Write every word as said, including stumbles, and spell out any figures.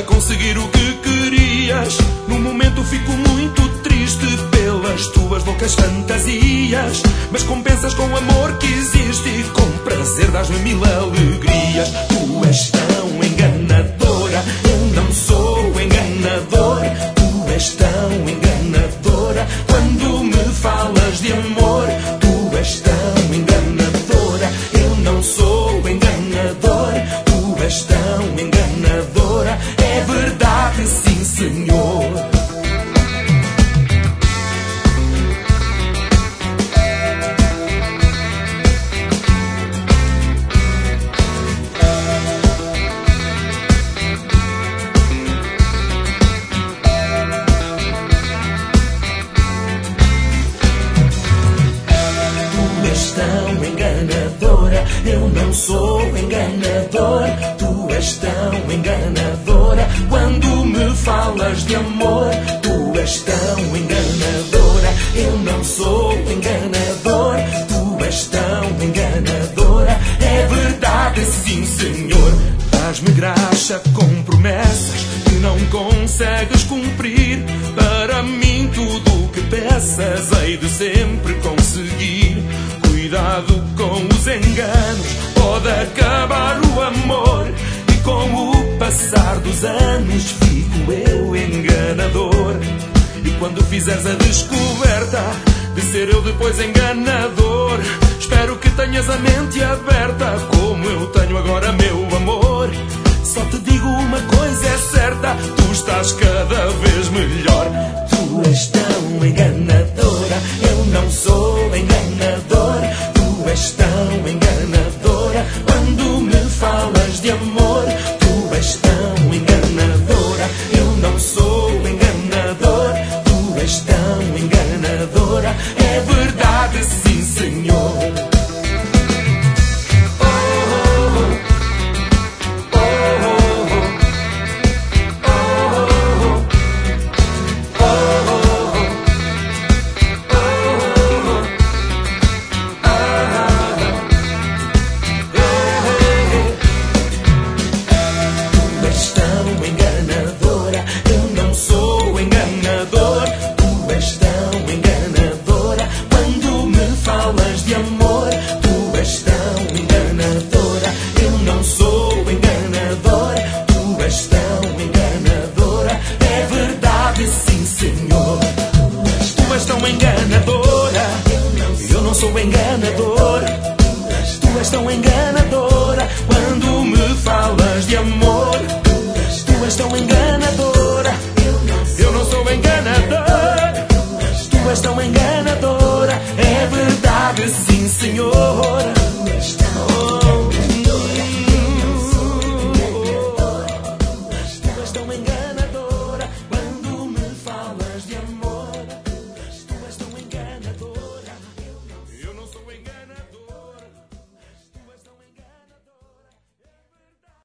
conseguir o que querias. No momento fico muito triste pelas tuas loucas fantasias, mas compensas com o amor que existe e com prazer dás-me mil alegrias. Tu és tão enganadora, eu não sou enganador. Tu és tão enganadora quando me falas de amor. Tu és tão enganadora, eu não sou enganador. Tu és tão enganadora, é verdade, sim senhor. Tão enganadora, eu não sou enganador. Tu és tão enganadora quando me falas de amor. Tu és tão enganadora, eu não sou enganador. Tu és tão enganadora, é verdade, sim senhor. Dás-me graxa com promessas que não consegues cumprir. Para mim tudo o que peças hei de sempre conseguir. Cuidado com os enganos, pode acabar o amor. E com o passar dos anos fico eu enganador. E quando fizeres a descoberta de ser eu depois enganador, espero que tenhas a mente aberta como eu tenho agora, meu amor. Só te digo uma coisa é certa, tu estás cada vez melhor. Tu és tão enganadora, eu não sou enganador. Tu és tão enganadora quando me falas de amor. Tu és tão enganadora, eu não sou enganador. Tu és tão enganadora, é verdade, sim senhor. Sou enganador, tu és tão enganadora quando me falas de amor. Tu és tão enganadora, eu não sou enganador. Tu és tão enganadora.